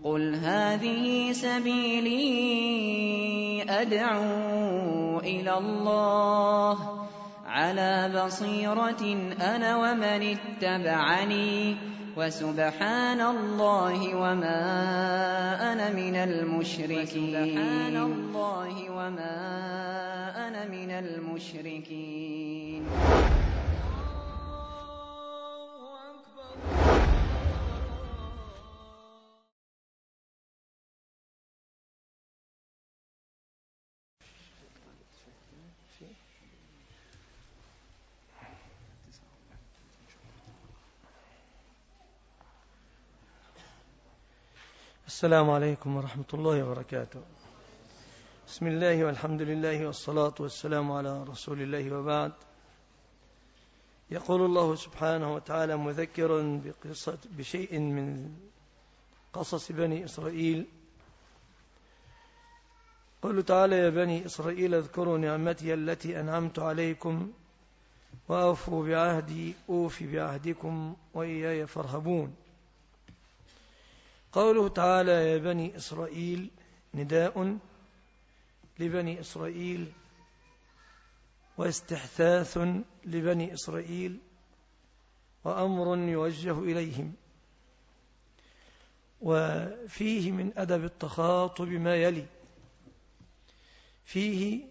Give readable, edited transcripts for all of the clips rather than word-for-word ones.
قُلْ هَٰذِهِ سَبِيلِي أَدْعُو إِلَى اللَّهِ عَلَىٰ بَصِيرَةٍ أَنَا وَمَنِ اتَّبَعَنِي وَسُبْحَانَ اللَّهِ وَمَا أَنَا مِنَ الْمُشْرِكِينَ. السلام عليكم ورحمة الله وبركاته. بسم الله والحمد لله والصلاة والسلام على رسول الله، وبعد. يقول الله سبحانه وتعالى مذكرا بشيء من قصص بني إسرائيل. قل تعالى: يا بني إسرائيل اذكروا نعمتي التي أنعمت عليكم وأوفوا بعهدي أوف بعهدكم وإياي فارهبون. قوله تعالى يا بني إسرائيل نداء لبني إسرائيل واستحثاث لبني إسرائيل وأمر يوجه إليهم، وفيه من أدب التخاطب ما يلي: فيه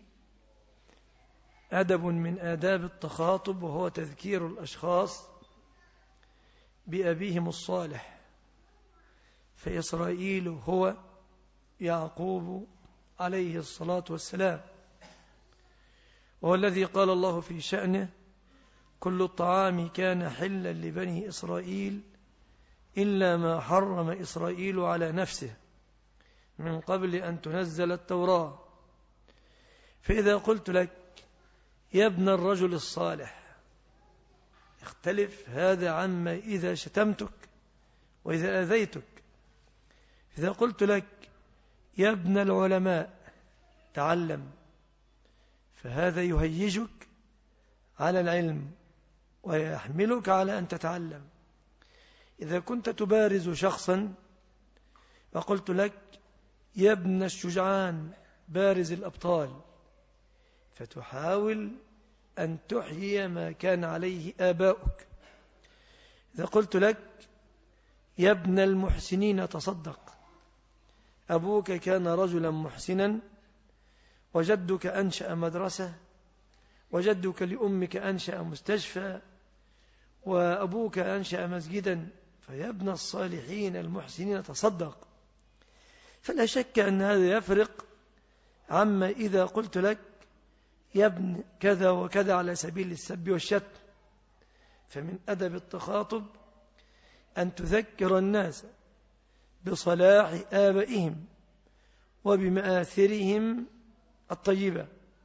أدب من آداب التخاطب، وهو تذكير الأشخاص بأبيهم الصالح، فإسرائيل هو يعقوب عليه الصلاة والسلام، وهو الذي قال الله في شأنه: كل الطعام كان حلا لبني إسرائيل إلا ما حرم إسرائيل على نفسه من قبل أن تنزل التوراة. فإذا قلت لك يا ابن الرجل الصالح، يختلف هذا عما إذا شتمتك وإذا أذيتك. إذا قلت لك يا ابن العلماء تعلم، فهذا يهيجك على العلم ويحملك على أن تتعلم. إذا كنت تبارز شخصا وقلت لك يا ابن الشجعان بارز الأبطال، فتحاول أن تحيي ما كان عليه آباؤك. إذا قلت لك يا ابن المحسنين تصدق، أبوك كان رجلا محسنا، وجدك أنشأ مدرسة، وجدك لأمك أنشأ مستشفى، وأبوك أنشأ مسجدا، فيا ابن الصالحين المحسنين تصدق. فلا شك أن هذا يفرق عما إذا قلت لك يا ابن كذا وكذا على سبيل السب والشتم. فمن أدب التخاطب أن تذكر الناس بصلاح آبائهم وبمآثرهم الطيبة.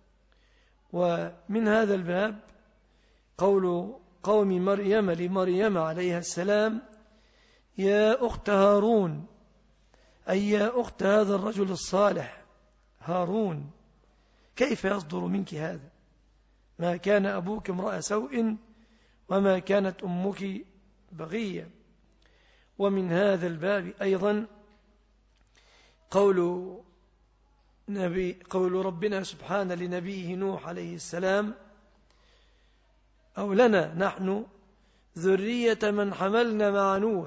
ومن هذا الباب قول قوم مريم لمريم عليها السلام: يا أخت هارون، أي يا أخت هذا الرجل الصالح هارون، كيف يصدر منك هذا؟ ما كان أبوك امرأ سوء وما كانت أمك بغية. ومن هذا الباب أيضا قول ربنا سبحانه لنبيه نوح عليه السلام: أو لنا نحن ذرية من حملنا مع نوح.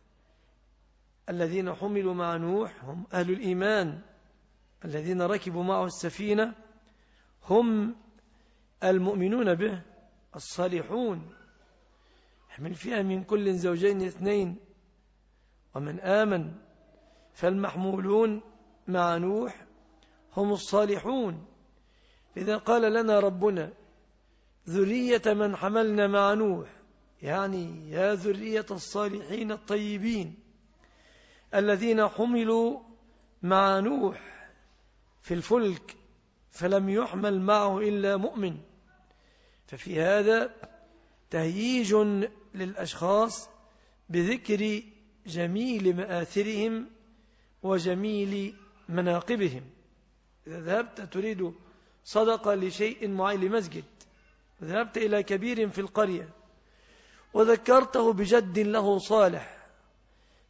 الذين حملوا مع نوح هم أهل الإيمان، الذين ركبوا معه السفينة هم المؤمنون به الصالحون. يحمل فيها من كل زوجين اثنين، ومن آمن، فالمحمولون مع نوح هم الصالحون. إذا قال لنا ربنا ذرية من حملنا مع نوح، يعني يا ذرية الصالحين الطيبين الذين حملوا مع نوح في الفلك فلم يحمل معه إلا مؤمن. ففي هذا تهييج للأشخاص بذكر جميل مآثرهم وجميل مناقبهم. إذا ذهبت تريد صدقة لشيء معين، لمسجد، ذهبت إلى كبير في القرية وذكرته بجد له صالح،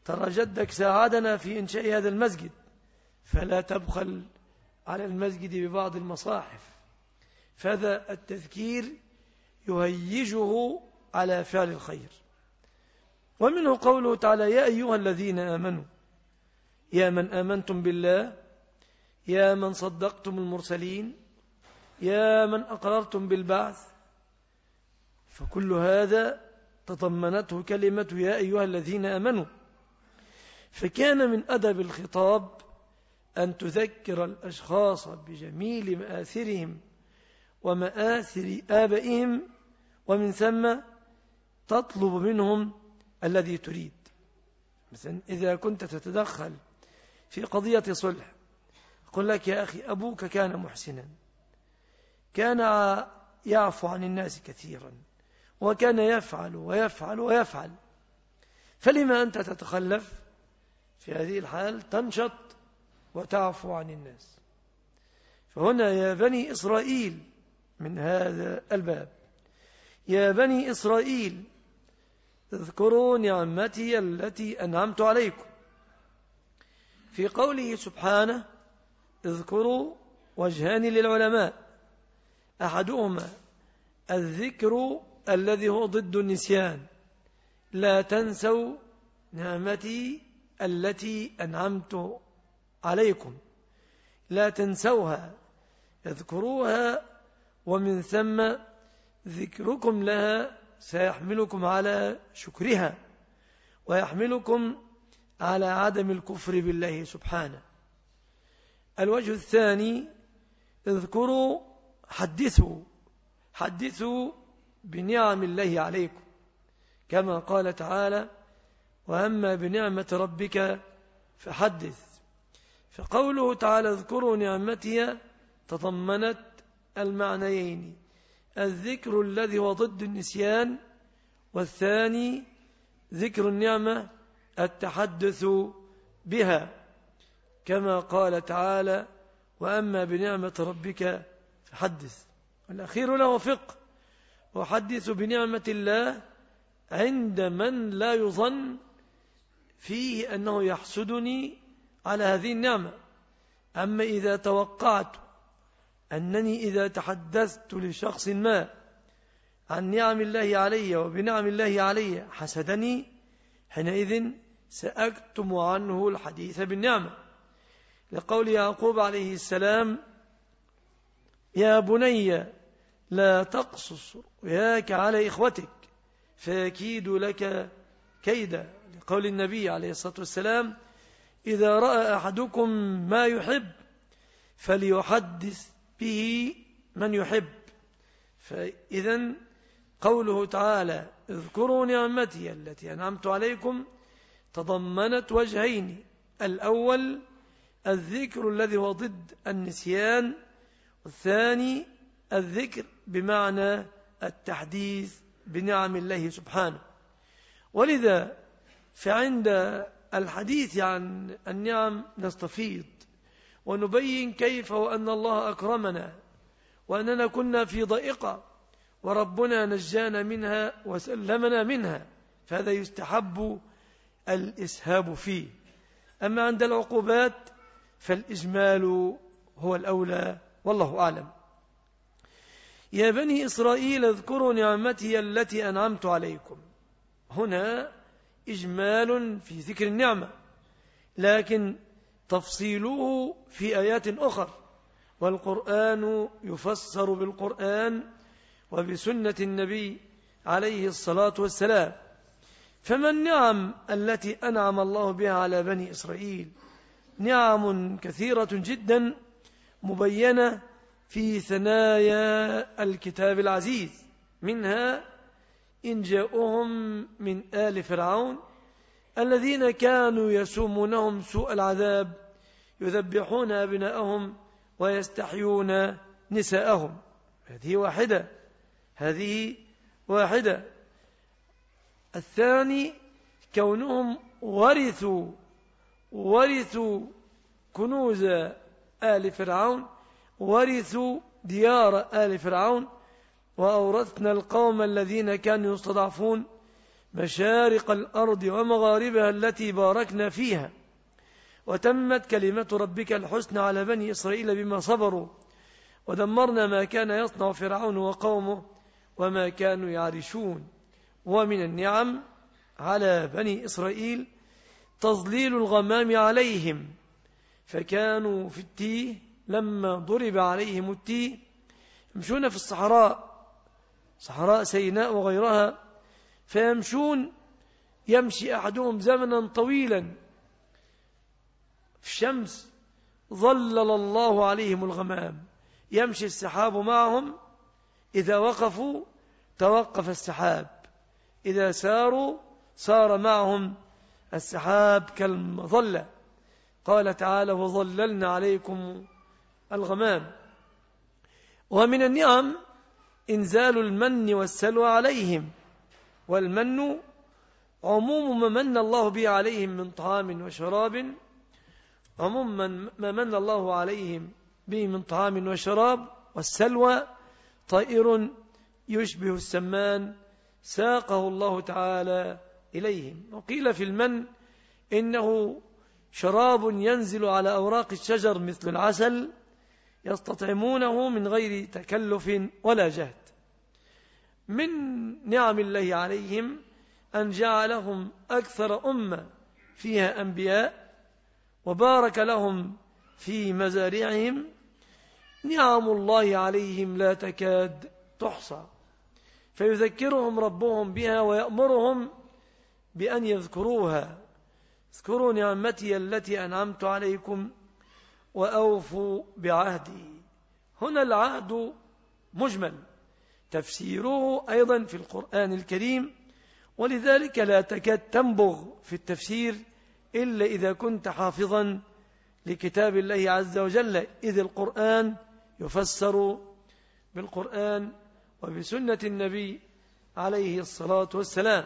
ترى جدك ساعدنا في إنشاء هذا المسجد، فلا تبخل على المسجد ببعض المصاحف. فهذا التذكير يهيجه على فعل الخير. ومنه قوله تعالى: يا أيها الذين آمنوا، يا من آمنتم بالله، يا من صدقتم المرسلين، يا من أقررتم بالبعث. فكل هذا تضمنته كلمة يا أيها الذين آمنوا. فكان من أدب الخطاب أن تذكر الأشخاص بجميل مآثرهم ومآثر آبائهم، ومن ثم تطلب منهم الذي تريد. مثلا إذا كنت تتدخل في قضية صلح، أقول لك: يا أخي، أبوك كان محسنا، كان يعفو عن الناس كثيرا، وكان يفعل ويفعل ويفعل، فلما أنت تتخلف؟ في هذه الحال تنشط وتعفو عن الناس. فهنا يا بني إسرائيل من هذا الباب: يا بني إسرائيل اذكروا نعمتي التي أنعمت عليكم. في قوله سبحانه اذكروا وجهان للعلماء: أحدهما الذكر الذي هو ضد النسيان، لا تنسوا نعمتي التي أنعمت عليكم، لا تنسوها، اذكروها، ومن ثم ذكركم لها سيحملكم على شكرها ويحملكم على عدم الكفر بالله سبحانه. الوجه الثاني: اذكروا، حدثوا بنعم الله عليكم، كما قال تعالى: وأما بنعمة ربك فحدث. فقوله تعالى اذكروا نعمتي تضمنت المعنيين: الذكر الذي هو ضد النسيان، والثاني ذكر النعمة التحدث بها، كما قال تعالى: وأما بنعمة ربك فحدث. والأخير له فقه: وحدث بنعمة الله عند من لا يظن فيه أنه يحسدني على هذه النعمة. أما إذا توقعت أنني إذا تحدثت لشخص ما عن نعم الله علي وبنعم الله علي حسدني، حينئذ سأكتم عنه الحديث بالنعمة، لقول يعقوب عليه السلام: يا بني لا تقصص رؤياك على إخوتك فيكيدوا لك كيدا، لقول النبي عليه الصلاة والسلام: إذا رأى أحدكم ما يحب فليحدث به من يحب. فإذا قوله تعالى اذكروا نعمتي التي أنعمت عليكم تضمنت وجهين: الأول الذكر الذي هو ضد النسيان، والثاني الذكر بمعنى التحديث بنعم الله سبحانه. ولذا فعند الحديث عن النعم نستفيض ونبين كيف وأن الله أكرمنا وأننا كنا في ضائقة وربنا نجانا منها وسلمنا منها، فهذا يستحب الإسهاب فيه. أما عند العقوبات فالإجمال هو الأولى، والله أعلم. يا بني إسرائيل اذكروا نعمتي التي أنعمت عليكم، هنا إجمال في ذكر النعمة، لكن تفصيله في آيات أخر، والقرآن يفسر بالقرآن وبسنة النبي عليه الصلاة والسلام. فما النعم التي أنعم الله بها على بني إسرائيل؟ نعم كثيرة جدا مبينة في ثنايا الكتاب العزيز، منها إن جاءهم من آل فرعون الذين كانوا يسومونهم سوء العذاب يذبحون أبناءهم ويستحيون نساءهم. هذه واحدة. الثاني كونهم ورثوا كنوز آل فرعون، ورثوا ديار آل فرعون، وأورثنا القوم الذين كانوا يستضعفون مشارق الأرض ومغاربها التي باركنا فيها وتمت كلمة ربك الحسنى على بني إسرائيل بما صبروا ودمرنا ما كان يصنع فرعون وقومه وما كانوا يعرشون. ومن النعم على بني إسرائيل تظليل الغمام عليهم، فكانوا في التيه لما ضرب عليهم التيه يمشون في الصحراء، صحراء سيناء وغيرها، فيمشون يمشي أحدهم زمنا طويلا في الشمس ظلل الله عليهم الغمام، يمشي السحاب معهم، إذا وقفوا توقف السحاب، إذا ساروا سار معهم السحاب كالمظلة. قال تعالى وظللنا عليكم الغمام. ومن النعم إنزال المن والسلوى عليهم، والمن عموم ما من الله به عليهم من طعام وشراب، عموم ما من الله عليهم به من طعام وشراب، والسلوى طائر يشبه السمان ساقه الله تعالى إليهم. وقيل في المن إنه شراب ينزل على أوراق الشجر مثل العسل يستطعمونه من غير تكلف ولا جهد. من نعم الله عليهم أن جعلهم أكثر أمة فيها أنبياء وبارك لهم في مزارعهم. نعم الله عليهم لا تكاد تحصى، فيذكرهم ربهم بها ويأمرهم بأن يذكروها. اذكروا نعمتي التي أنعمت عليكم وأوفوا بعهدي. هنا العهد مجمل، تفسيره أيضا في القرآن الكريم، ولذلك لا تكاد تنبغ في التفسير إلا إذا كنت حافظا لكتاب الله عز وجل، إذ القرآن يفسر بالقرآن وبسنة النبي عليه الصلاة والسلام.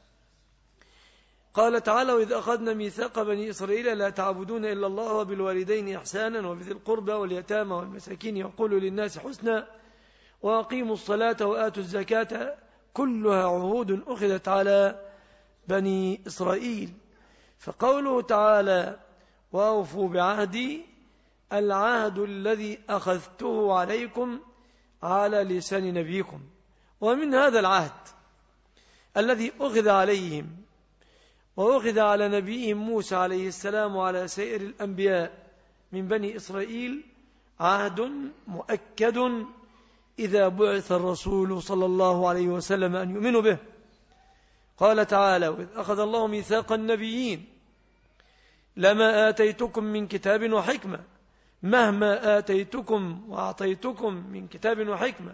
قال تعالى وإذ أخذنا ميثاق بني إسرائيل لا تعبدون إلا الله وبالوالدين إحسانا وبذي القربى واليتامى والمساكين وقولوا للناس حسنا وأقيموا الصلاة وآتوا الزكاة كلها عهود أخذت على بني إسرائيل. فقوله تعالى وأوفوا بعهدي، العهد الذي أخذته عليكم على لسان نبيكم. ومن هذا العهد الذي أخذ عليهم وأخذ على نبيهم موسى عليه السلام وعلى سائر الأنبياء من بني إسرائيل عهد مؤكد إذا بعث الرسول صلى الله عليه وسلم أن يؤمنوا به. قال تعالى وإذ أخذ الله ميثاق النبيين لما آتيتكم من كتاب وحكمة، مهما آتيتكم وأعطيتكم من كتاب وحكمة،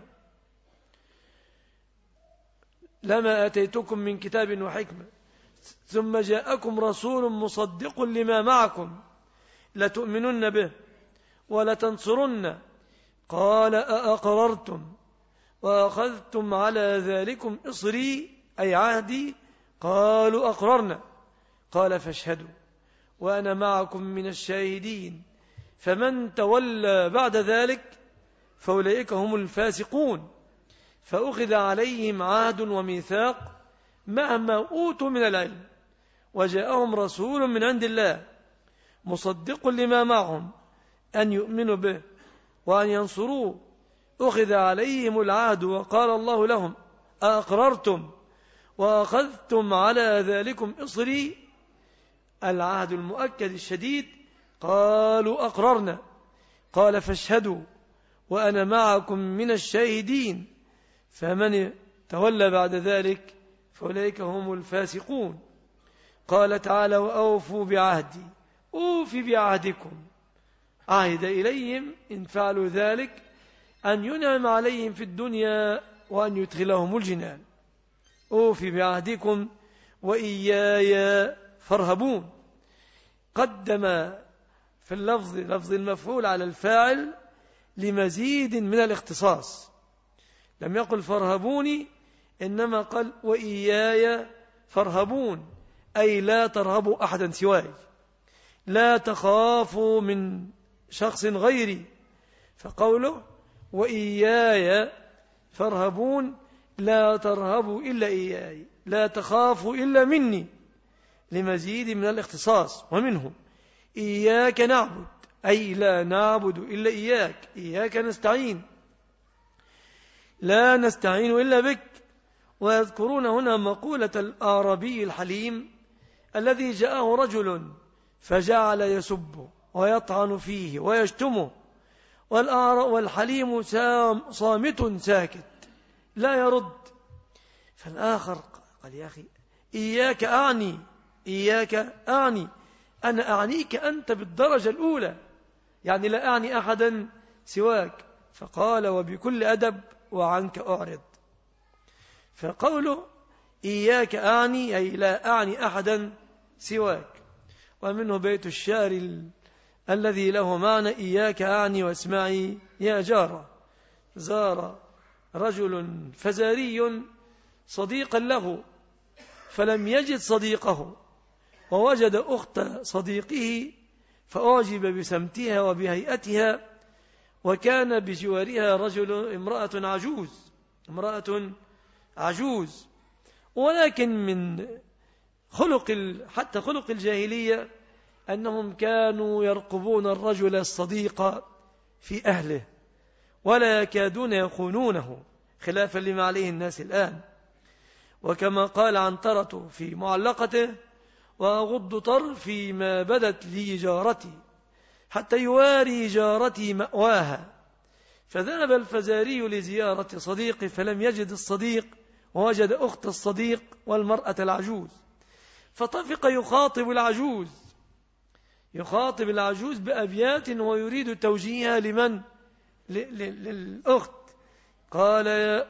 لما آتيتكم من كتاب وحكمة ثم جاءكم رسول مصدق لما معكم لتؤمنن به ولتنصرن قال أأقررتم وأخذتم على ذلكم إصري أي عهدي قالوا أقررنا قال فاشهدوا وأنا معكم من الشاهدين فمن تولى بعد ذلك فأولئك هم الفاسقون. فأخذ عليهم عهد وميثاق مهما أوتوا من العلم، وجاءهم رسول من عند الله مصدق لما معهم أن يؤمنوا به وأن ينصروه. أخذ عليهم العهد وقال الله لهم أأقررتم وأخذتم على ذلكم إصري، العهد المؤكد الشديد، قالوا أقررنا قال فاشهدوا وأنا معكم من الشاهدين فمن تولى بعد ذلك فأولئك هم الفاسقون. قال تعالى وأوفوا بعهدي، أوفي بعهدكم، عهد إليهم إن فعلوا ذلك أن ينعم عليهم في الدنيا وأن يدخلهم الجنان. أوفي بعهدكم وإياي فارهبون. قدم في اللفظ لفظ المفعول على الفاعل لمزيد من الاختصاص، لم يقل فارهبوني إنما قال وإياي فارهبون، أي لا ترهبوا أحدا سواي، لا تخافوا من شخص غيري. فقوله وإياي فارهبون لا ترهبوا إلا إياي، لا تخاف إلا مني لمزيد من الاختصاص، ومنه إياك نعبد أي لا نعبد إلا إياك، إياك نستعين لا نستعين إلا بك. ويذكرون هنا مقولة الأعرابي الحليم الذي جاءه رجل فجعل يسبه ويطعن فيه ويشتمه، والحليم صامت ساكت لا يرد. فالآخر قال يا أخي إياك أعني أنا أعنيك أنت بالدرجة الأولى، يعني لا أعني أحدا سواك. فقال وبكل أدب وعنك أعرض. فقوله إياك أعني أي لا أعني أحدا سواك. ومنه بيت الشعر الذي له معنى إياك أعني واسمعي يا جارة. زار رجل فزاري صديقا له فلم يجد صديقه، ووجد أخت صديقه فأعجب بسمتها وبهيئتها، وكان بجوارها امرأة عجوز، ولكن من حتى خلق الجاهلية أنهم كانوا يرقبون الرجل الصديق في أهله ولا يكادون يخونونه، خلافا لما عليه الناس الآن. وكما قال عنترة في معلقته وأغض طرفي ما بدت لي جارتي حتى يواري جارتي مأواها. فذهب الفزاري لزيارة صديقه فلم يجد الصديق، ووجد أخت الصديق والمرأة العجوز، فطفق يخاطب العجوز بأبيات ويريد توجيهها لمن؟ للأخت. قال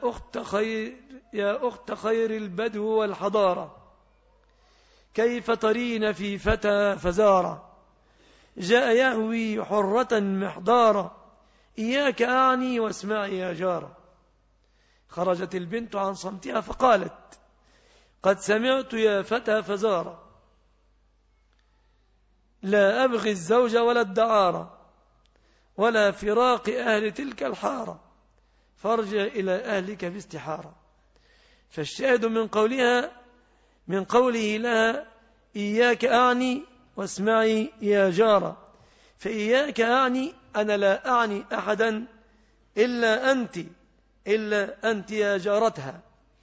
يا أخت خير البدو والحضارة، كيف ترين في فتى فزارة، جاء يهوي حرة محضارة، إياك أعني واسمعي يا جارة. خرجت البنت عن صمتها فقالت قد سمعت يا فتى فزارة، لا أبغي الزوج ولا الدعارة ولا فراق أهل تلك الحارة، فارجع إلى أهلك باستحارة. فالشاهد من قوله لها إياك أعني واسمعي يا جارة، فإياك أعني أنا لا أعني أحدا إلا أنت يا جارتها.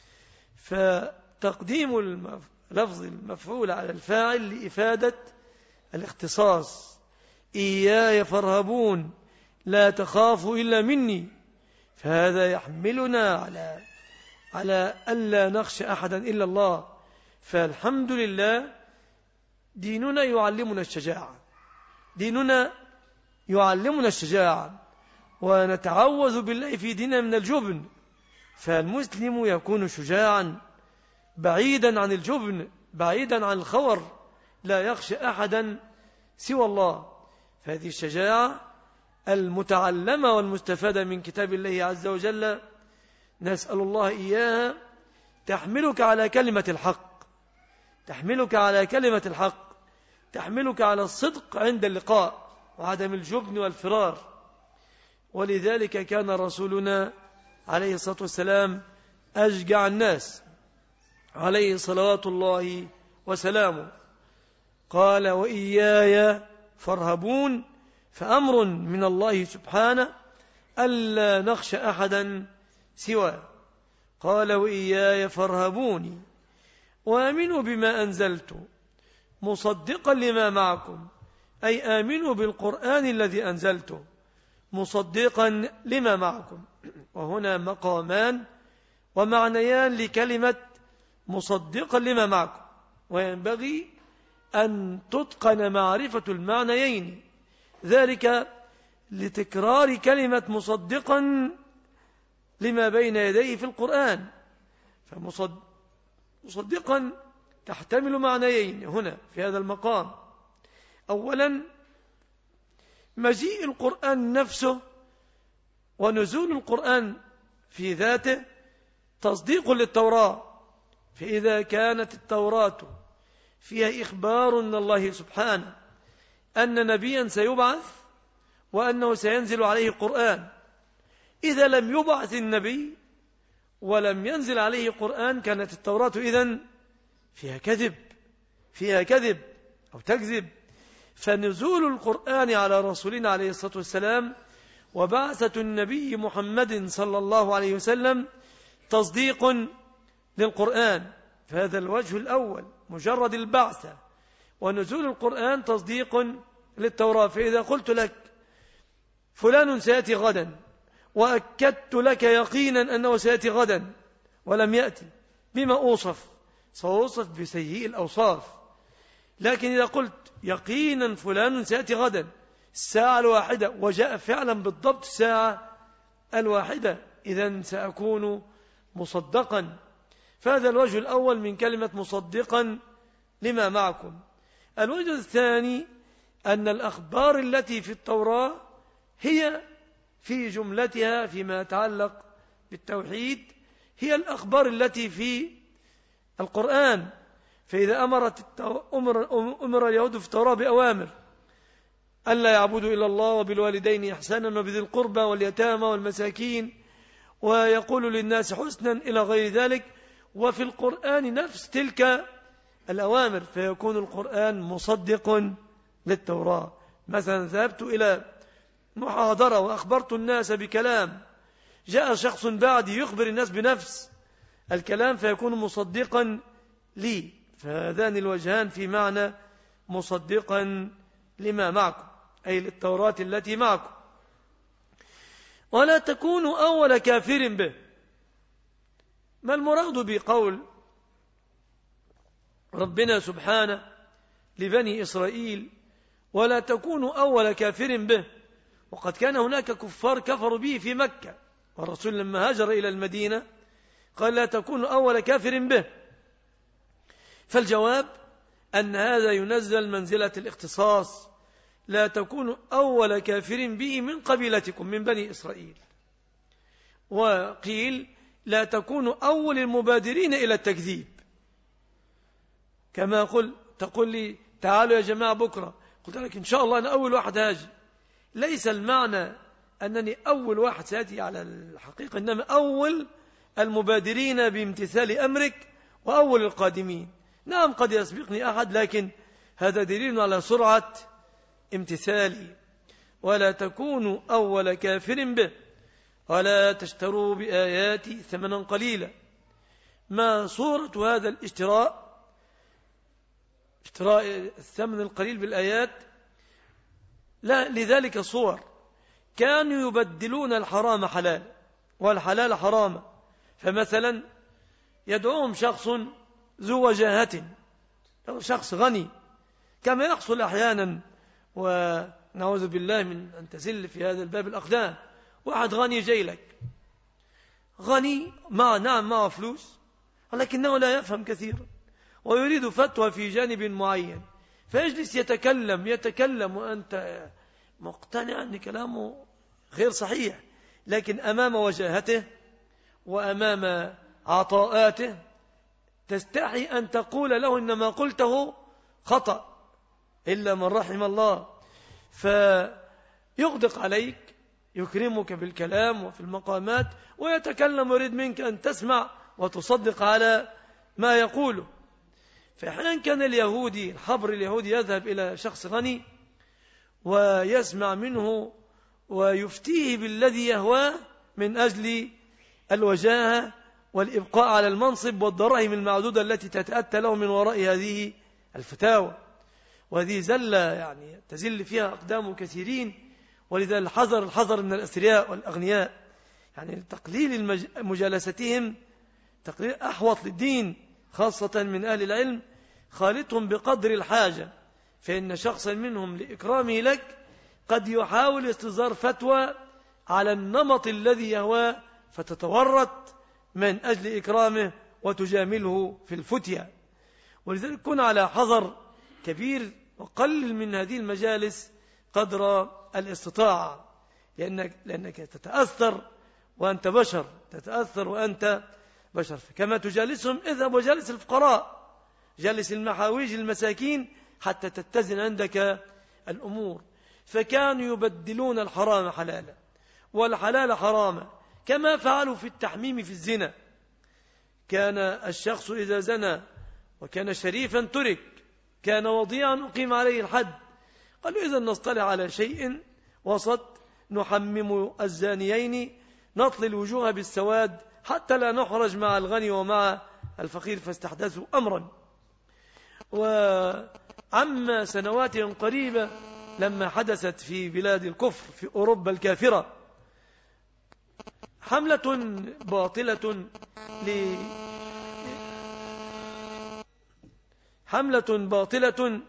فتقديم لفظ المفعول على الفاعل لإفادة الاختصاص. إياي فارهبون لا تخافوا إلا مني، فهذا يحملنا على ألا نخشى أحدا إلا الله. فالحمد لله ديننا يعلمنا الشجاعة، ونتعوذ بالله في ديننا من الجبن. فالمسلم يكون شجاعا بعيدا عن الجبن، بعيدا عن الخور، لا يخشى أحدا سوى الله. فهذه الشجاعة المتعلمة والمستفادة من كتاب الله عز وجل نسأل الله إياها تحملك على كلمة الحق، تحملك على الصدق عند اللقاء وعدم الجبن والفرار. ولذلك كان رسولنا عليه الصلاة والسلام أشجع الناس عليه صلوات الله وسلامه. قال وإياي فارهبون، فأمر من الله سبحانه ألا نخشى أحدا سواه. قال وإياي فارهبوني وآمنوا بما أنزلت مصدقا لما معكم، أي آمنوا بالقرآن الذي أنزلته مصدقا لما معكم. وهنا مقامان ومعنيان لكلمة مصدقا لما معكم، وينبغي أن تتقن معرفة المعنيين، ذلك لتكرار كلمة مصدقا لما بين يديه في القرآن. فمصدقا تحتمل معنيين هنا في هذا المقام. أولا مجيء القرآن نفسه ونزول القرآن في ذاته تصديق للتوراة، فإذا كانت التوراة فيها إخبار من الله سبحانه أن نبيا سيبعث وأنه سينزل عليه القرآن، إذا لم يبعث النبي ولم ينزل عليه قرآن كانت التوراة إذن فيها كذب أو تكذب. فنزول القرآن على رسولنا عليه الصلاة والسلام وبعثة النبي محمد صلى الله عليه وسلم تصديق للقرآن، فهذا الوجه الأول مجرد البعثة، ونزول القرآن تصديق للتوراة. فإذا قلت لك فلان سيأتي غدا وأكدت لك يقينا أنه سيأتي غدا ولم يأتي، بما أوصف؟ سأوصف بسيء الأوصاف. لكن إذا قلت يقينا فلان سيأتي غدا الساعة الواحدة وجاء فعلا بالضبط الساعة الواحدة، إذن سأكون مصدقا. فهذا الوجه الأول من كلمة مصدقا لما معكم. الوجه الثاني أن الأخبار التي في التوراة هي في جملتها فيما يتعلق بالتوحيد هي الأخبار التي في القرآن. فإذا أمر اليهود في التوراة بأوامر ألا يعبدوا إلا الله وبالوالدين إحسانا وبذي القربى واليتامى والمساكين ويقول للناس حسنا إلى غير ذلك، وفي القرآن نفس تلك الأوامر، فيكون القرآن مصدق للتوراة. مثلا ذهبت إلى محاضرة وأخبرت الناس بكلام، جاء شخص بعدي يخبر الناس بنفس الكلام فيكون مصدقا لي. فهذان الوجهان في معنى مصدقا لما معكم، أي للتوراة التي معكم. ولا تكونوا أول كافر به. ما المراد بقول ربنا سبحانه لبني إسرائيل ولا تكونوا أول كافر به، وقد كان هناك كفار كفروا به في مكة، والرسول لما هاجر إلى المدينة قال لا تكونوا أول كافر به؟ فالجواب أن هذا ينزل منزلة الاختصاص، لا تكونوا أول كافر به من قبيلتكم من بني إسرائيل. وقيل لا تكونوا أول المبادرين إلى التكذيب، كما تقول لي تعالوا يا جماعة بكرة، قلت لك إن شاء الله أنا أول واحد هاجي. ليس المعنى أنني أول واحد سأتي على الحقيقة، إنما أول المبادرين بامتثال أمرك وأول القادمين. نعم قد يسبقني أحد، لكن هذا دليل على سرعة امتثالي. ولا تكونوا أول كافر به ولا تشتروا بآياتي ثمنا قليلا. ما صورة هذا الاشتراء؟ اشتراء الثمن القليل بالآيات لا، لذلك صور. كانوا يبدلون الحرام حلال والحلال حراما. فمثلا يدعوهم شخص ذو وجاهة، شخص غني، كما يحصل أحيانا ونعوذ بالله من أن تزل في هذا الباب الأقدام. واحد غني جاي لك، غني معه فلوس، ولكنه لا يفهم كثيرا ويريد فتوى في جانب معين، فيجلس يتكلم وأنت مقتنع أن كلامه غير صحيح، لكن أمام وجاهته وأمام عطاءاته تستحي أن تقول له إنما قلته خطأ إلا من رحم الله، فيغدق عليك، يكرمك بالكلام وفي المقامات ويتكلم ويريد منك أن تسمع وتصدق على ما يقوله. فأحيانا كان اليهودي الحبر اليهودي يذهب إلى شخص غني ويسمع منه ويفتيه بالذي يهواه من أجل الوجاهة والإبقاء على المنصب والدراهم المعدودة التي تتأتى له من وراء هذه الفتاوى. وهذه زلة يعني تزل فيها أقدام كثيرين، ولذا الحذر من الأثرياء والأغنياء، يعني تقليل مجالستهم تقليل أحوط للدين، خاصة من أهل العلم، خالطهم بقدر الحاجة. فإن شخصا منهم لإكرامه لك قد يحاول استصدار فتوى على النمط الذي يهواه فتتورط من أجل إكرامه وتجامله في الفتية. ولذلك كن على حذر كبير وقلل من هذه المجالس قدر الاستطاعة، لأنك تتأثر وأنت بشر، تتأثر وأنت بشر. كما تجالسهم اذهب وجالس الفقراء، جالس المحاويج المساكين حتى تتزن عندك الأمور. فكانوا يبدلون الحرام حلالا والحلال حراما، كما فعلوا في التحميم في الزنا. كان الشخص إذا زنى وكان شريفا ترك، كان وضيعا أقيم عليه الحد. قالوا إذا نصطلح على شيء وسط، نحمم الزانيين، نطلي الوجوه بالسواد حتى لا نحرج مع الغني ومع الفقير، فاستحدثوا أمرا. وعما سنوات قريبة لما حدثت في بلاد الكفر في أوروبا الكافرة حملة باطلة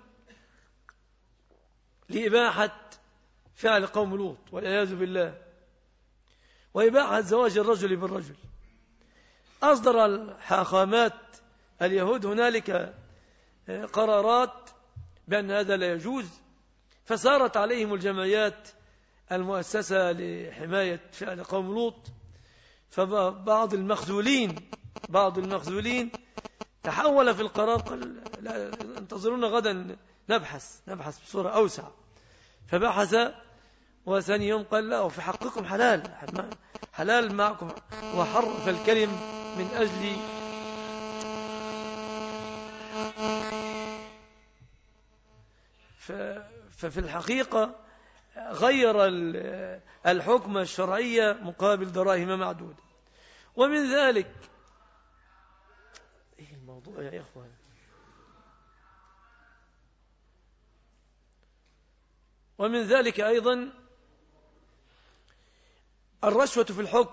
لإباحة فعل قوم لوط والعياذ بالله، وإباحة زواج الرجل بالرجل. أصدر الحاخامات اليهود هنالك قرارات بأن هذا لا يجوز، فسارت عليهم الجمعيات المؤسسة لحماية فعل قوم لوط. فبعض المخذولين تحول في القرار، قال لا انتظرونا غدا نبحث بصورة أوسع. فبحث وثاني يوم قال لا، وفي حقكم حلال معكم، وحرف الكلم من أجل ففي الحقيقة غير الحكم الشرعية مقابل دراهم معدودة. ومن ذلك ايه الموضوع يا إخوان؟ ومن ذلك أيضا الرشوة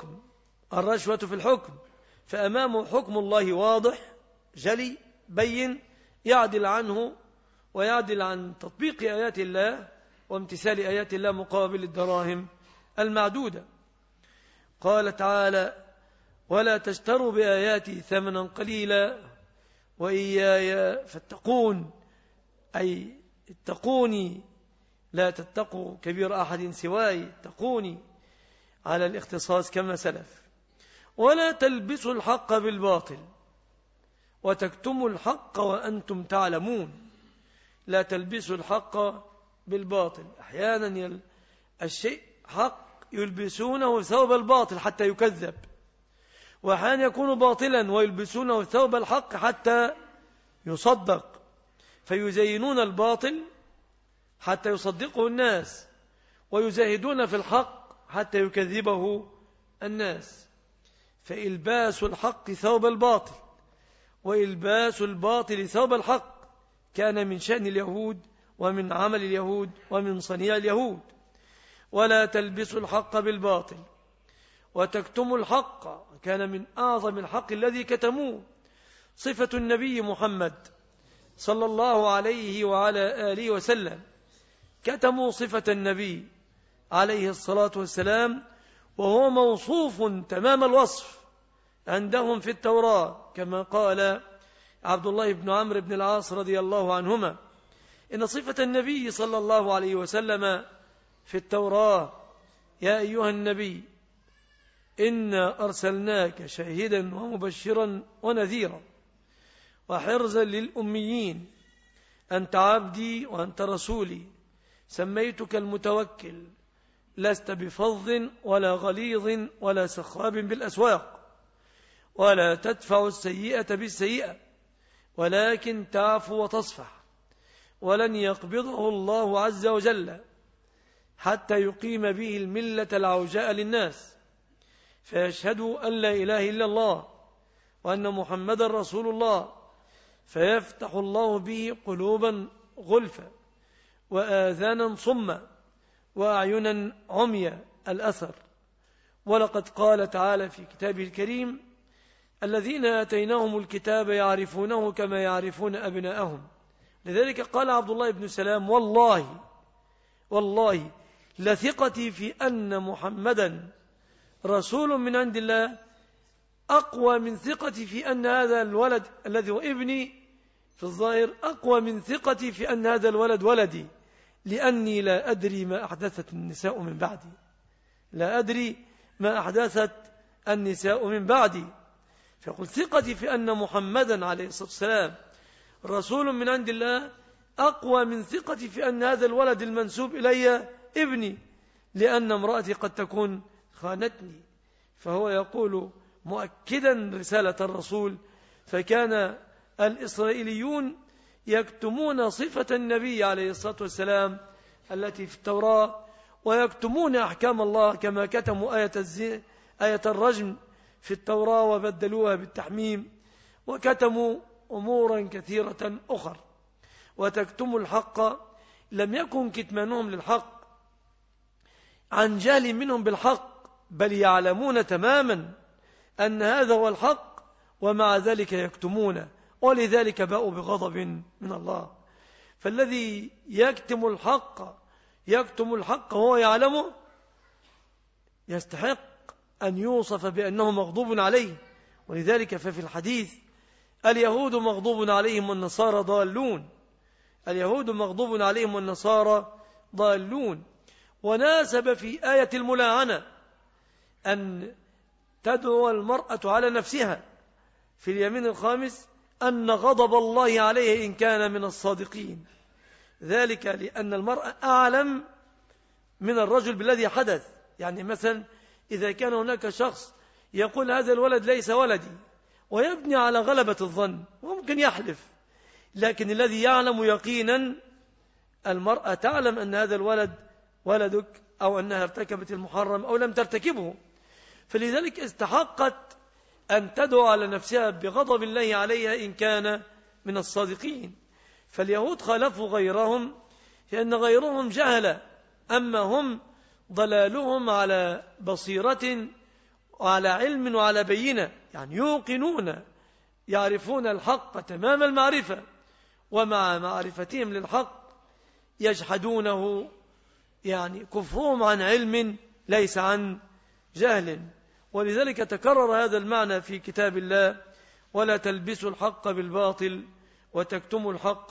في الحكم، فأمامه حكم الله واضح جلي بين، يعدل عنه ويعدل عن تطبيق آيات الله وامتثال آيات الله مقابل الدراهم المعدودة. قال تعالى: ولا تشتروا بآياتي ثمنا قليلا وإياي فاتقون، أي اتقوني، لا تتقوا كبير أحد سواي، اتقوني على الاختصاص كما سلف. ولا تلبسوا الحق بالباطل وتكتموا الحق وأنتم تعلمون. لا تلبسوا الحق بالباطل، أحيانا الشيء حق يلبسونه ثوب الباطل حتى يكذب، وأحيانا يكون باطلا ويلبسونه ثوب الحق حتى يصدق، فيزينون الباطل حتى يصدقه الناس، ويزاهدون في الحق حتى يكذبه الناس. فإلباس الحق ثوب الباطل وإلباس الباطل ثوب الحق كان من شأن اليهود ومن عمل اليهود ومن صنيع اليهود. ولا تلبسوا الحق بالباطل وتكتموا الحق كان من أعظم الحق الذي كتموه. صفة النبي محمد صلى الله عليه وعلى آله وسلم، كتموا صفة النبي عليه الصلاة والسلام وهو موصوف تمام الوصف عندهم في التوراة، كما قال عبد الله بن عمرو بن العاص رضي الله عنهما: إن صفة النبي صلى الله عليه وسلم في التوراة: يا أيها النبي إنا أرسلناك شاهدا ومبشرا ونذيرا وحرزا للأميين، أنت عبدي وأنت رسولي، سميتك المتوكل، لست بفظ ولا غليظ ولا سخاب بالأسواق، ولا تدفع السيئة بالسيئة ولكن تعفو وتصفح، ولن يقبضه الله عز وجل حتى يقيم به الملة العوجاء للناس، فيشهدوا أن لا إله إلا الله وأن محمد رسول الله، فيفتح الله به قلوبا غلفا وآذانا صما وأعينا عميا. الأثر. ولقد قال تعالى في كتابه الكريم: الذين آتيناهم الكتاب يعرفونه كما يعرفون أبناءهم. لذلك قال عبد الله بن سلام: والله لثقتي في أن محمدا رسول من عند الله أقوى من ثقتي في أن هذا الولد الذي هو ابني في الظاهر أقوى من ثقتي في أن هذا الولد ولدي، لأني لا أدري ما أحدثت النساء من بعدي. لا أدري ما أحدثت النساء من بعدي. فيقول: ثقتي في أن محمدا عليه الصلاة والسلام رسول من عند الله أقوى من ثقتي في أن هذا الولد المنسوب إلي ابني، لأن امرأتي قد تكون خانتني. فهو يقول: مؤكدا رسالة الرسول، فكان الإسرائيليون يكتمون صفة النبي عليه الصلاة والسلام التي في التوراة، ويكتمون أحكام الله كما كتموا آية الرجم في التوراة وبدلوها بالتحميم، وكتموا أمورا كثيرة أخرى. وتكتم الحق لم يكن كتمانهم للحق عن جهل منهم بالحق، بل يعلمون تماما أن هذا هو الحق، ومع ذلك يكتمون، ولذلك باءوا بغضب من الله. فالذي يكتم الحق وهو يعلمه يستحق أن يوصف بأنه مغضوب عليه. ولذلك ففي الحديث اليهود مغضوب عليهم والنصارى ضالون، اليهود مغضوب عليهم والنصارى ضالون. وناسب في آية الملاعنة أن تدعو المرأة على نفسها في اليمين الخامس أن غضب الله عليه إن كان من الصادقين، ذلك لأن المرأة أعلم من الرجل بالذي حدث. يعني مثلا إذا كان هناك شخص يقول هذا الولد ليس ولدي ويبني على غلبة الظن وممكن يحلف، لكن الذي يعلم يقينا المرأة تعلم أن هذا الولد ولدك، أو أنها ارتكبت المحرم أو لم ترتكبه، فلذلك استحقت أن تدعو على نفسها بغضب الله عليها إن كان من الصادقين. فاليهود خالفوا غيرهم لأن غيرهم جهل، أما هم ضلالهم على بصيرة وعلى علم وعلى بينة، يعني يوقنون يعرفون الحق تمام المعرفة، ومع معرفتهم للحق يجحدونه، يعني كفرهم عن علم ليس عن جهل. ولذلك تكرر هذا المعنى في كتاب الله: ولا تلبسوا الحق بالباطل وتكتموا الحق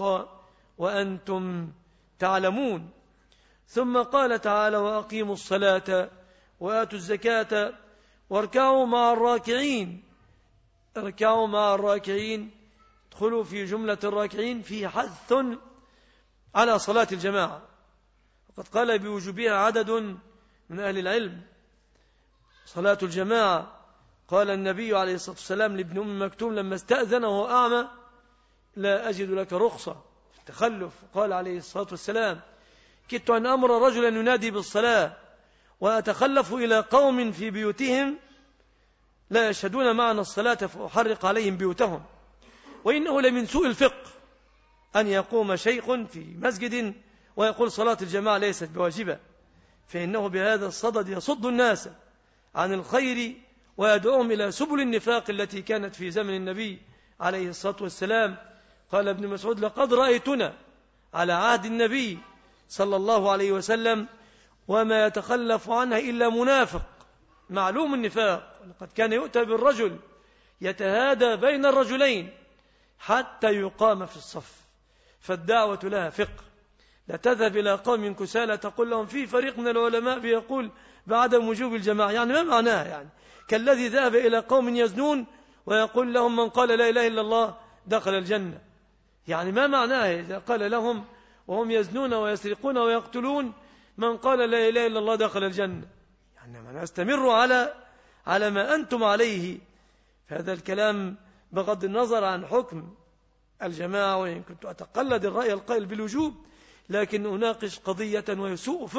وأنتم تعلمون. ثم قال تعالى: وأقيموا الصلاة وآتوا الزكاة واركعوا مع الراكعين. اركعوا مع الراكعين، ادخلوا في جملة الراكعين في حث على صلاة الجماعة، وقد قال بوجوبها عدد من أهل العلم. صلاة الجماعة، قال النبي عليه الصلاة والسلام لابن أم مكتوم لما استأذن وهو أعمى: لا أجد لك رخصة في التخلف. قال عليه الصلاة والسلام: كدت أن أمر رجلا ينادي بالصلاة وأتخلف إلى قوم في بيوتهم لا يشهدون معنا الصلاة فأحرق عليهم بيوتهم. وإنه لمن سوء الفقه أن يقوم شيخ في مسجد ويقول صلاة الجماعة ليست بواجبة، فإنه بهذا الصدد يصد الناس عن الخير ويدعوهم إلى سبل النفاق التي كانت في زمن النبي عليه الصلاة والسلام. قال ابن مسعود: لقد رأيتنا على عهد النبي صلى الله عليه وسلم وما يتخلف عنها إلا منافق معلوم النفاق. لقد كان يؤتى بالرجل يتهادى بين الرجلين حتى يقام في الصف، فالدعوة لها فقه. لا تذهب إلى قوم كسالى تقول لهم في فريق من العلماء بيقول بعدم وجوب الجماعة، يعني ما معناها؟ يعني كالذي ذهب إلى قوم يزنون ويقول لهم من قال لا إله إلا الله دخل الجنة، يعني ما معناها إذا قال لهم وهم يزنون ويسرقون ويقتلون من قال لا إله إلا الله دخل الجنة؟ يعني من استمروا على ما أنتم عليه. هذا الكلام بغض النظر عن حكم الجماعة، وإن كنت أتقلد الرأي القائل بالوجوب، لكن أناقش قضية وهي سوء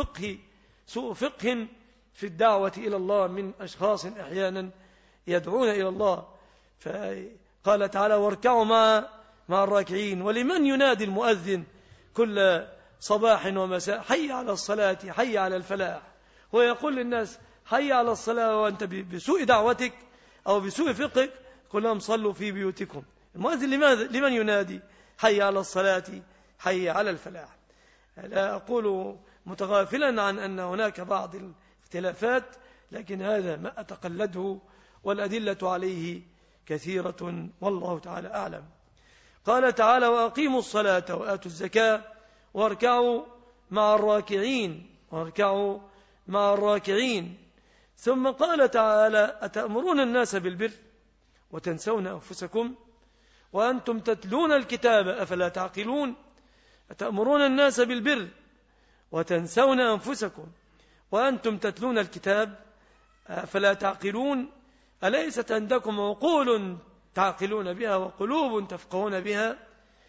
فقه في الدعوة إلى الله من أشخاص أحيانا يدعون إلى الله. فقال تعالى: واركعوا مع الراكعين. ولمن ينادي المؤذن كل صباح ومساء: حي على الصلاة حي على الفلاح، ويقول للناس حي على الصلاة، وأنت بسوء دعوتك أو بسوء فقهك قل لهم صلوا في بيوتكم. المؤذن لمن ينادي حي على الصلاة حي على الفلاح؟ لا أقول متغافلا عن أن هناك بعض الاختلافات، لكن هذا ما أتقلده والأدلة عليه كثيرة والله تعالى أعلم. قال تعالى: وأقيموا الصلاة وآتوا الزكاة واركعوا مع الراكعين. واركعوا مع الراكعين. ثم قال تعالى: أتأمرون الناس بالبر وتنسون أنفسكم وأنتم تتلون الكتاب أفلا تعقلون. أتأمرون الناس بالبر وتنسون أنفسكم وأنتم تتلون الكتاب أفلا تعقلون. أليست عندكم عقول تعقلون بها وقلوب تفقهون بها؟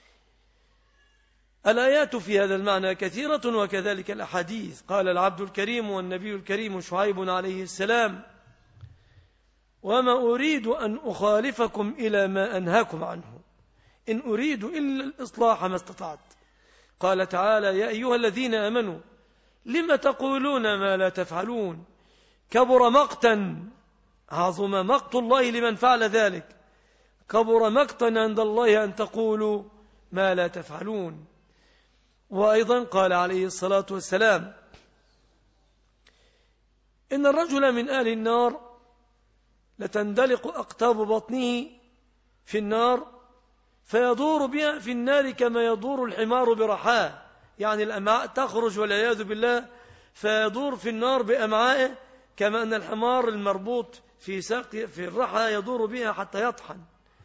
الآيات في هذا المعنى كثيرة وكذلك الأحاديث. قال العبد الكريم والنبي الكريم شعيب عليه السلام: وما أريد أن أخالفكم إلى ما أنهاكم عنه إن أريد إلا الإصلاح ما استطعت. قال تعالى: يا أيها الذين آمنوا لم تقولون ما لا تفعلون كبر مقتا، عظم مقت الله لمن فعل ذلك، كبر مقتا عند الله أن تقولوا ما لا تفعلون. وأيضا قال عليه الصلاة والسلام: إن الرجل من أهل النار لتندلق أقطاب بطنه في النار فيدور بها في النار كما يدور الحمار برحاه، يعني الأمعاء تخرج والعياذ بالله، فيدور في النار بأمعائه كما أن الحمار المربوط في ساق في الرحى يدور بها حتى يطحن.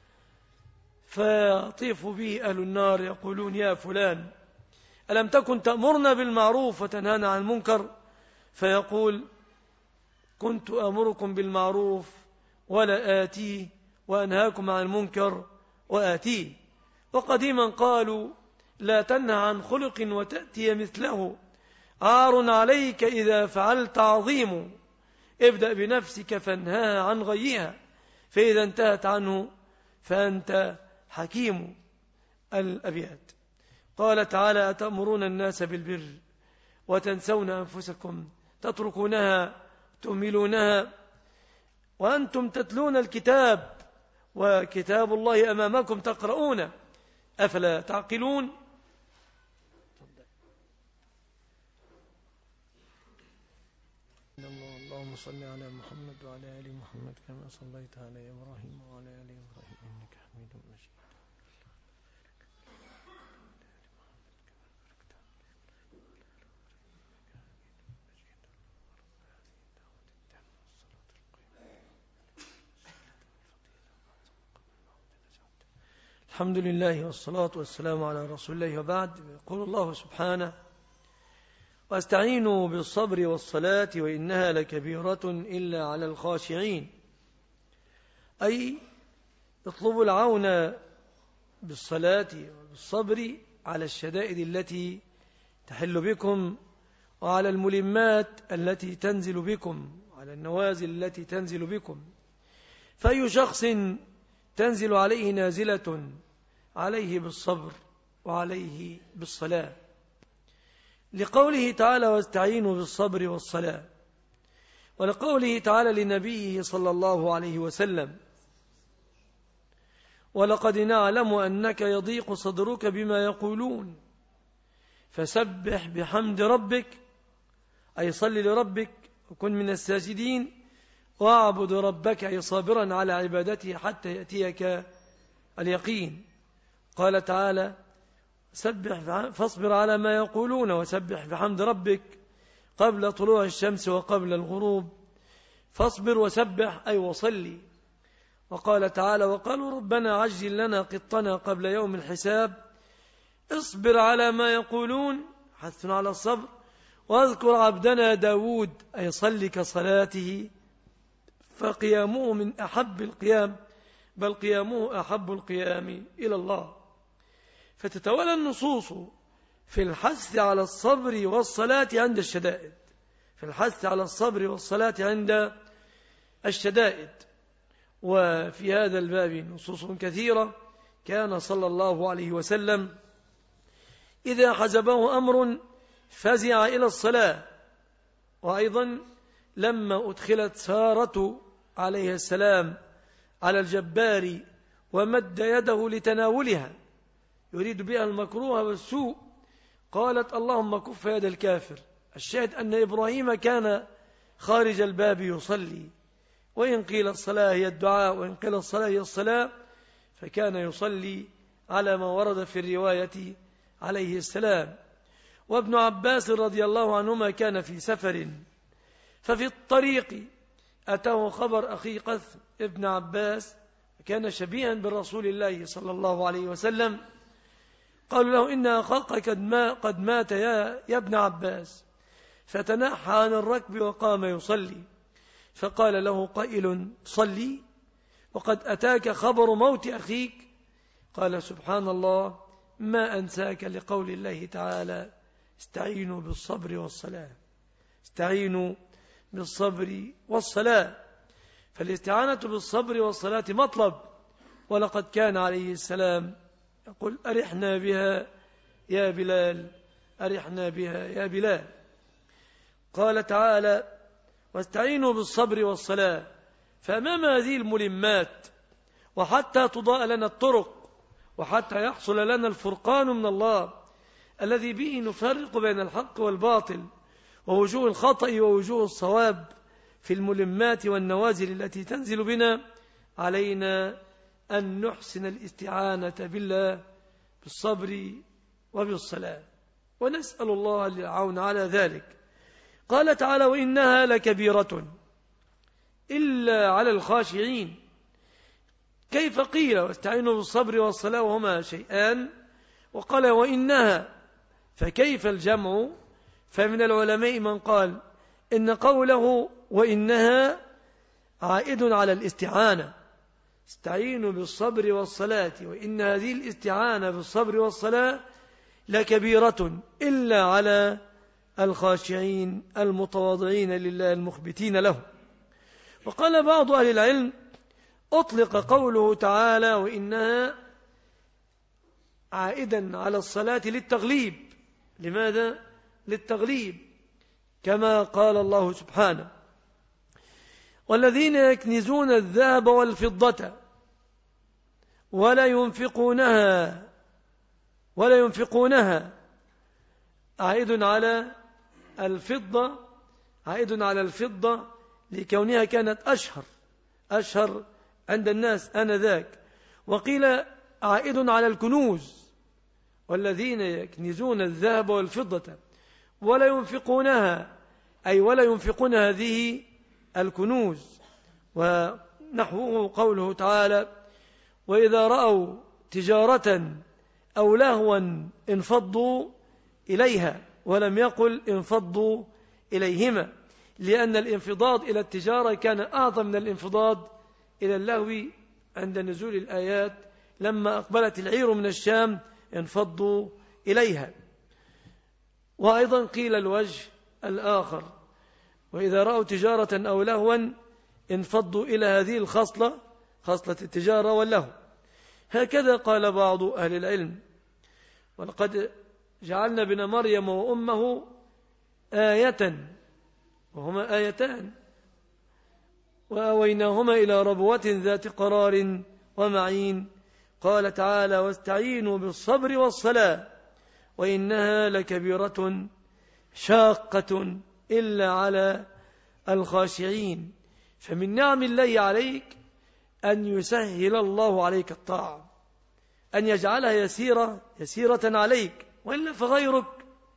فيطيف به أهل النار يقولون: يا فلان ألم تكن تأمرنا بالمعروف وتنهانا عن المنكر؟ فيقول: كنت أمركم بالمعروف ولا آتيه وأنهاكم عن المنكر وآتيه. وقديما قالوا: لا تنهى عن خلق وتأتي مثله، عار عليك إذا فعلت عظيم، ابدأ بنفسك فانهاها عن غيها، فإذا انتهت عنه فأنت حكيم. الأبيات. قال تعالى: أتأمرون الناس بالبر وتنسون أنفسكم تتركونها تهملونها وأنتم تتلون الكتاب وكتاب الله أمامكم تقرؤون أفلا تعقلون؟ اللهم صل على محمد وعلى آل محمد كما صليت على إبراهيم وعلى آل إبراهيم إنك حميد مجيد. الحمد لله والصلاة والسلام على رسول الله، وبعد. يقول الله سبحانه: واستعينوا بالصبر والصلاة وإنها لكبيرة إلا على الخاشعين، أي اطلبوا العون بالصلاة وبالصبر على الشدائد التي تحل بكم وعلى الملمات التي تنزل بكم وعلى النوازل التي تنزل بكم. فأي شخص تنزل عليه نازلة عليه بالصبر وعليه بالصلاة، لقوله تعالى: واستعينوا بالصبر والصلاة، ولقوله تعالى لنبيه صلى الله عليه وسلم: ولقد نعلم أنك يضيق صدرك بما يقولون فسبح بحمد ربك، أي صل لربك وكن من الساجدين، واعبد ربك أي صابرا على عبادته حتى يأتيك اليقين. قال تعالى: فاصبر على ما يقولون وسبح بحمد ربك قبل طلوع الشمس وقبل الغروب، فاصبر وسبح أي وصلي. وقال تعالى: وقالوا ربنا عجل لنا قطنا قبل يوم الحساب، اصبر على ما يقولون، حث على الصبر، واذكر عبدنا داود أي صل كصلاته، فقيامه من أحب القيام، بل قيامه أحب القيام إلى الله. فتتولى النصوص في الحث على الصبر والصلاة عند الشدائد، في الحث على الصبر والصلاة عند الشدائد. وفي هذا الباب نصوص كثيرة. كان صلى الله عليه وسلم إذا حزبه أمر فزع إلى الصلاة. وأيضا لما أدخلت سارة عليه السلام على الجبار ومد يده لتناولها يريد بها المكروه والسوء، قالت: اللهم كف يد الكافر. الشاهد أن إبراهيم كان خارج الباب يصلي، وإن قيل الصلاة هي الدعاء وإن قيل الصلاة هي الصلاة، فكان يصلي على ما ورد في الرواية عليه السلام. وابن عباس رضي الله عنهما كان في سفر، ففي الطريق أتاه خبر أخي قث ابن عباس، كان شبيها برسول الله صلى الله عليه وسلم. قالوا له: إن أخاك قد مات يا ابن عباس، فتنحى عن الركب وقام يصلي. فقال له قائل صلي وقد أتاك خبر موت أخيك، قال سبحان الله ما أنساك لقول الله تعالى استعينوا بالصبر والصلاة. استعينوا بالصبر والصلاة. فالاستعانة بالصبر والصلاة مطلب، ولقد كان عليه السلام يقول أرحنا بها يا بلال، أرحنا بها يا بلال. قال تعالى واستعينوا بالصبر والصلاة. فأمام هذه الملمات وحتى تضاء لنا الطرق وحتى يحصل لنا الفرقان من الله الذي به نفرق بين الحق والباطل ووجوه الخطأ ووجوه الصواب في الملمات والنوازل التي تنزل بنا، علينا أن نحسن الاستعانة بالله بالصبر وبالصلاة، ونسأل الله العون على ذلك. قال تعالى وإنها لكبيرة إلا على الخاشعين. كيف قيل واستعينوا بالصبر والصلاة وهما شيئان، وقال وإنها، فكيف الجمع؟ فمن العلماء من قال إن قوله وإنها عائد على الاستعانة، استعينوا بالصبر والصلاة، وإن هذه الاستعانة بالصبر والصلاة لكبيرة إلا على الخاشعين المتواضعين لله المخبتين له. وقال بعض أهل العلم أطلق قوله تعالى وإنها عائدا على الصلاة للتغليب. لماذا؟ للتغليب، كما قال الله سبحانه والذين يكنزون الذهب والفضة ولا ينفقونها عائد على الفضة لكونها كانت أشهر عند الناس آنذاك. وقيل عائد على الكنوز والذين يكنزون الذهب والفضة ولا ينفقونها، أي ولا ينفقون هذه الكنوز. ونحوه قوله تعالى وإذا رأوا تجارة أو لهوا انفضوا إليها، ولم يقل انفضوا إليهما، لأن الانفضاض إلى التجارة كان أعظم من الانفضاض إلى اللهو عند نزول الآيات لما أقبلت العير من الشام انفضوا إليها. وأيضا قيل الوجه الآخر وإذا رأوا تجارة أو لهوا انفضوا إلى هذه الخصلة، خصلة التجارة واللهو. هكذا قال بعض أهل العلم. ولقد جعلنا ابن مريم وأمه آية، وهما آيتان، وأويناهما إلى ربوة ذات قرار ومعين. قال تعالى واستعينوا بالصبر والصلاة وإنها لكبيرة شاقة إلا على الخاشعين. فمن نعم الله عليك أن يسهل الله عليك الطاعة، أن يجعلها يسيرة عليك، وإلا فغيرك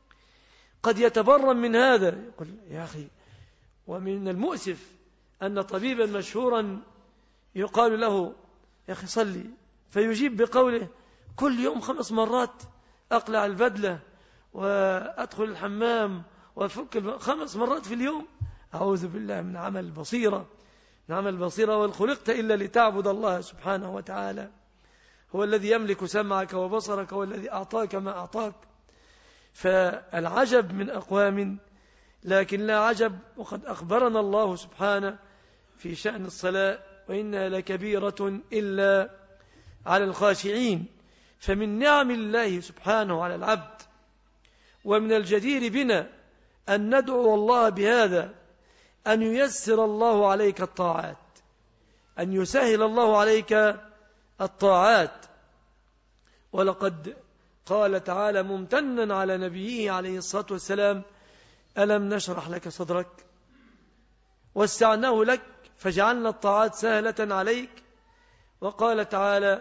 قد يتبرم من هذا. يقول يا أخي، ومن المؤسف أن طبيبا مشهورا يقال له يا أخي صلي، فيجيب بقوله كل يوم 5 مرات أقلع البدلة وأدخل الحمام وأفك 5 مرات في اليوم. أعوذ بالله من عمل البصيرة، والخلقت إلا لتعبد الله سبحانه وتعالى. هو الذي يملك سمعك وبصرك، والذي أعطاك ما أعطاك. فالعجب من أقوام، لكن لا عجب وقد أخبرنا الله سبحانه في شأن الصلاة وإنها لكبيرة إلا على الخاشعين. فمن نعم الله سبحانه على العبد ومن الجدير بنا أن ندعو الله بهذا أن ييسر الله عليك الطاعات، أن يسهل الله عليك الطاعات. ولقد قال تعالى ممتنا على نبيه عليه الصلاة والسلام ألم نشرح لك صدرك وسعناه لك فجعلنا الطاعات سهلة عليك. وقال تعالى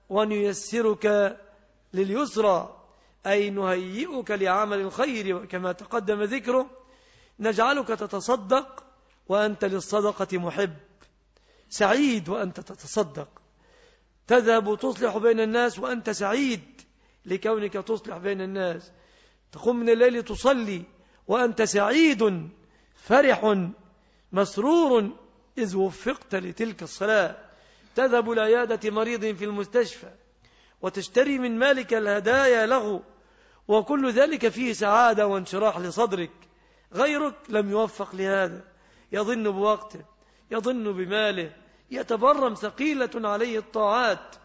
ونيسرك لليسرى، أي نهيئك لعمل الخير، وكما تقدم ذكره نجعلك تتصدق وأنت للصدقة محب، سعيد وأنت تتصدق، تذهب تصلح بين الناس وأنت سعيد لكونك تصلح بين الناس، تقوم من الليل تصلي وأنت سعيد فرح مسرور إذ وفقت لتلك الصلاة تذهب لعيادة مريض في المستشفى وتشتري من مالك الهدايا له، وكل ذلك فيه سعادة وانشراح لصدرك. غيرك لم يوفق لهذا، يظن بوقته، يظن بماله، يتبرم ثقيلة عليه الطاعات.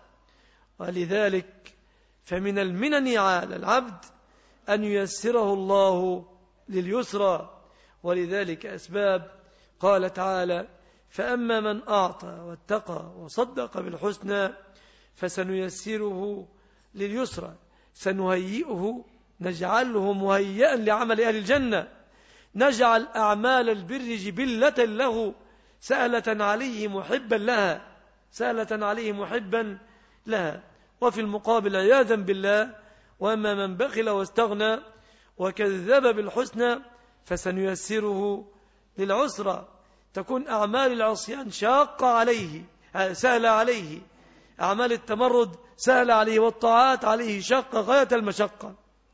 ولذلك فمن المنن على العبد أن ييسره الله لليسرى. ولذلك أسباب قال تعالى: فأما من أعطى واتقى وصدق بالحسنى فسنيسره لليسرى. سنهيئه، نجعله مهيئا لعمل أهل الجنة، نجعل أعمال البر جبلة له سهلة عليه محبا لها، سهلة عليه محبا لها. وفي المقابل عياذا بالله: وأما من بخل واستغنى وكذب بالحسنى فسنيسره للعسرى. تكون أعمال العصيان شاقة عليه، سهلة عليه، أعمال التمرد سهلة عليه، والطاعات عليه شاقة غاية المشقة.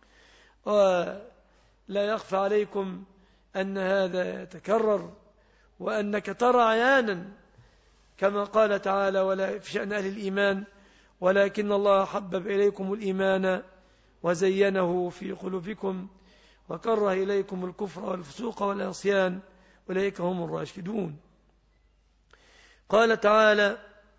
ولا يخفى عليكم أن هذا يتكرر، وأنك ترى عيانا كما قال تعالى ولا في شأن أهل الإيمان: ولكن الله حبب إليكم الإيمان وزينه في قلوبكم وكره إليكم الكفر والفسوق والعصيان أولئك هم الراشدون. قال تعالى: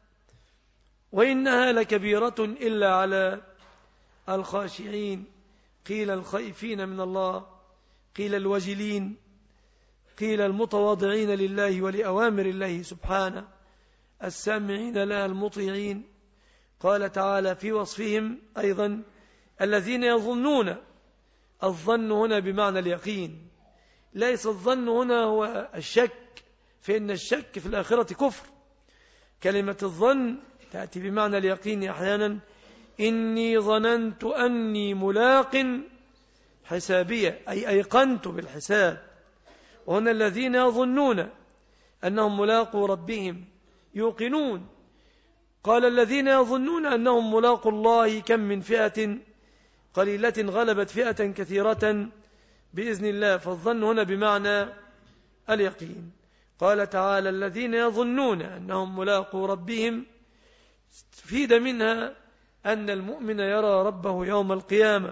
وإنها لكبيرة إلا على الخاشعين. قيل الخائفين من الله، قيل الوجلين، قيل المتواضعين لله ولأوامر الله سبحانه، السامعين لها المطيعين. قال تعالى في وصفهم أيضا: الذين يظنون. الظن هنا بمعنى اليقين، ليس الظن هنا هو الشك، فإن الشك في الآخرة كفر. كلمة الظن تأتي بمعنى اليقين أحيانا: إني ظننت أني ملاق حسابية، أي أيقنت بالحساب. وهنا الذين يظنون أنهم ملاقوا ربهم يوقنون. قال: الذين يظنون أنهم ملاقوا الله كم من فئة قليلة غلبت فئة كثيرة بإذن الله. فالظن هنا بمعنى اليقين. قال تعالى: الذين يظنون أنهم ملاقوا ربهم، فيد منها أن المؤمن يرى ربه يوم القيامة،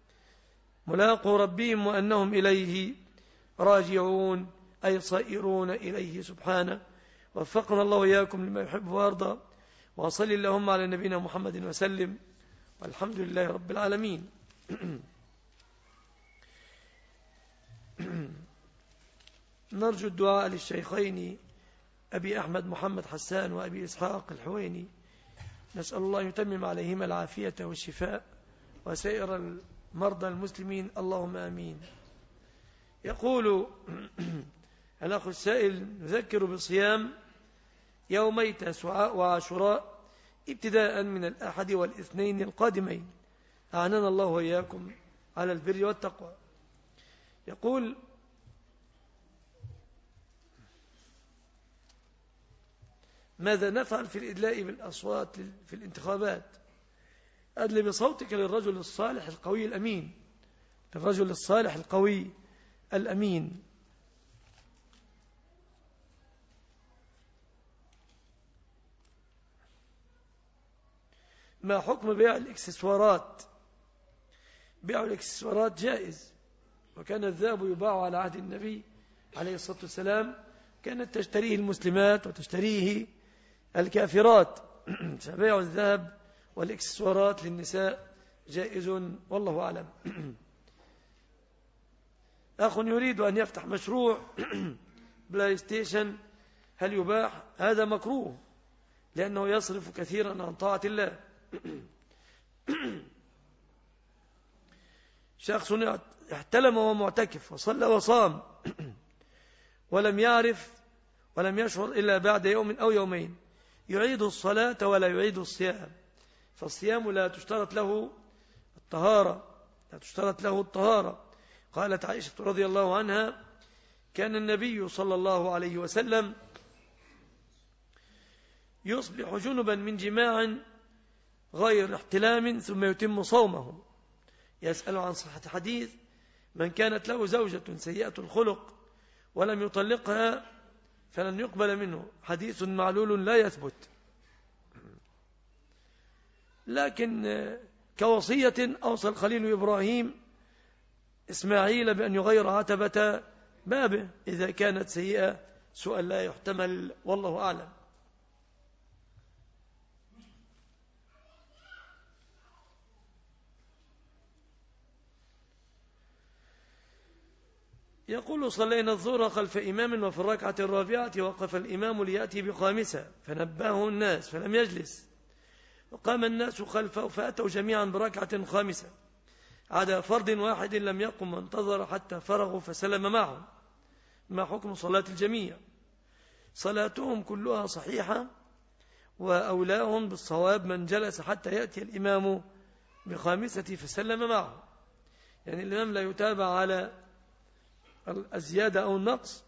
ملاقوا ربهم وأنهم إليه راجعون، أي صائرون إليه سبحانه. وفقنا الله وإياكم لما يحب ويرضى، وصلي اللهم على نبينا محمد وسلم، والحمد لله رب العالمين. نرجو الدعاء للشيخين أبي أحمد محمد حسان وأبي إسحاق الحويني، نسأل الله يتمم عليهما العافية والشفاء وسائر المرضى المسلمين، اللهم آمين. يقول الأخ السائل: نذكر بصيام يومي تسوعاء وعاشوراء ابتداء من الأحد والاثنين القادمين، أعنانا الله وإياكم على البر والتقوى. يقول: ماذا نفعل في الإدلاء بالأصوات في الانتخابات؟ أدل بصوتك للرجل الصالح القوي الأمين، للرجل الصالح القوي الأمين. ما حكم بيع الإكسسوارات؟ بيع الإكسسوارات جائز، وكان الذهب يباع على عهد النبي عليه الصلاة والسلام، كانت تشتريه المسلمات وتشتريه الكافرات. فبيع الذهب والإكسسوارات للنساء جائز، والله أعلم. أخ يريد أن يفتح مشروع بلاي ستيشن، هل يباح؟ هذا مكروه، لأنه يصرف كثيرا عن طاعة الله. شخص احتلم وهو معتكف وصلى وصام ولم يعرف ولم يشعر إلا بعد يوم أو يومين، يعيد الصلاة ولا يعيد الصيام. فالصيام لا تشترط له الطهارة، لا تشترط له الطهارة. قالت عائشة رضي الله عنها: كان النبي صلى الله عليه وسلم يصبح جنبا من جماع غير احتلام ثم يتم صومه. يسأل عن صحة حديث: من كانت له زوجة سيئة الخلق ولم يطلقها فلن يقبل منه، حديث معلول لا يثبت. لكن كوصية أوصى الخليل إبراهيم إسماعيل بأن يغير عتبة بابه إذا كانت سيئة، سؤال لا يحتمل، والله أعلم. يقول صلينا الظهر خلف إمام وفي الركعة الرابعة وقف الإمام ليأتي بخامسة فنبهه الناس فلم يجلس، وقام الناس خلفه فأتوا جميعا بركعة خامسة عدا فرد واحد لم يقم وانتظر حتى فرغوا فسلم معهم. ما حكم صلاة الجميع؟ صلاتهم كلها صحيحة، وأولاهم بالصواب من جلس حتى يأتي الإمام بخامسة فسلم معه، يعني الإمام لا يتابع على الزيادة أو النقص،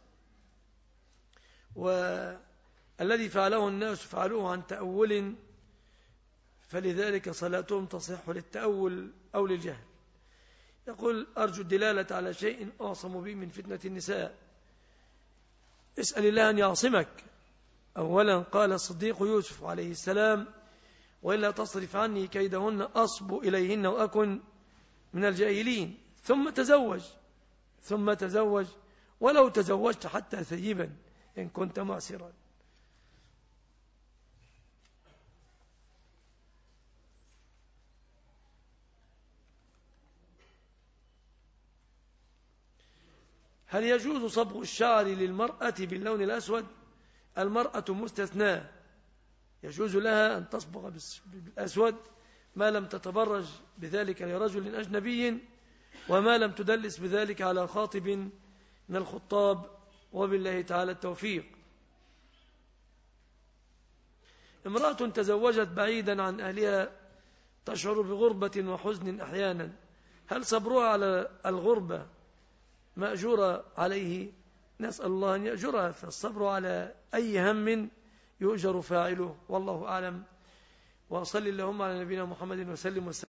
والذي فعله الناس فعلوه عن تأول، فلذلك صلاتهم تصح للتأول أو للجهل. يقول أرجو الدلالة على شيء أعصم به من فتنة النساء. اسأل الله أن يعصمك. أولا قال الصديق يوسف عليه السلام وإلا تصرف عني كيدهن أصب إليهن وأكن من الجاهلين، ثم تزوج ولو تزوجت حتى ثيبا إن كنت معسرا. هل يجوز صبغ الشعر للمرأة باللون الأسود؟ المرأة مستثناة، يجوز لها أن تصبغ بالأسود ما لم تتبرج بذلك لرجل أجنبي، وما لم تدلس بذلك على خاطب من الخطاب، وبالله تعالى التوفيق. امرأة تزوجت بعيدا عن أهلها تشعر بغربة وحزن أحيانا، هل صبرها على الغربة مأجورة عليه؟ نسأل الله أن يأجرها، فالصبر على أي هم يؤجر فاعله، والله أعلم. وصل اللهم على نبينا محمد وسلم